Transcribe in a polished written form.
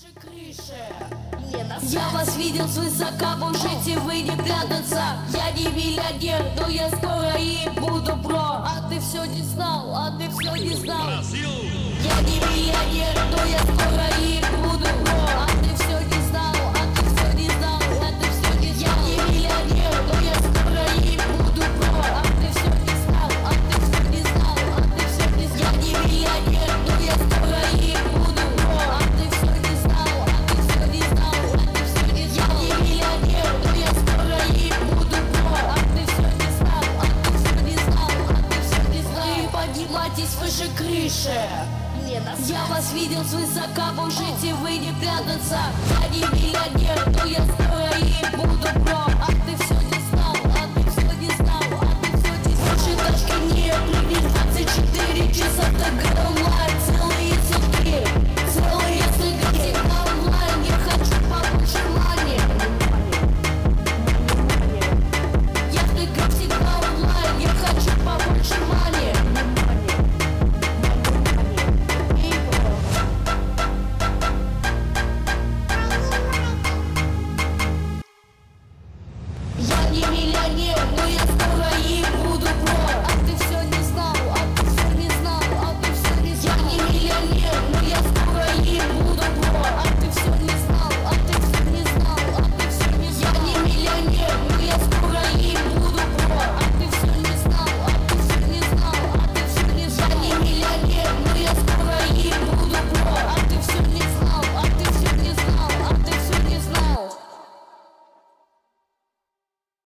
выше крыши. Я вас видел свысока, можете вы не прятаться. Я не миллионер, но я скоро и буду бро. А ты все не знал, а ты все не знал. Я не миллионер, но я скоро и буду бро. А ты все не знал, а ты все не знал, а ты все не знал. Я не миллионер, но я скоро и буду бро. А ты все не знал, а ты все не знал, а ты все не знал. Я не миллионер, но я скоро и буду бро. А ты все не знал, а ты все не знал, а ты все не знал. Я не миллионер, но я скоро и буду бро. А ты все не знал, а ты все не знал, а ты все не знал. Вы поднимайтесь выше крыши. Я вас видел свысока, можете вы не прятаться. Я не миллионер, но я скоро и буду бро. А ты все не знал, а ты все не знал, а ты все не знал. Больше тачки не прыгнет 24 часа до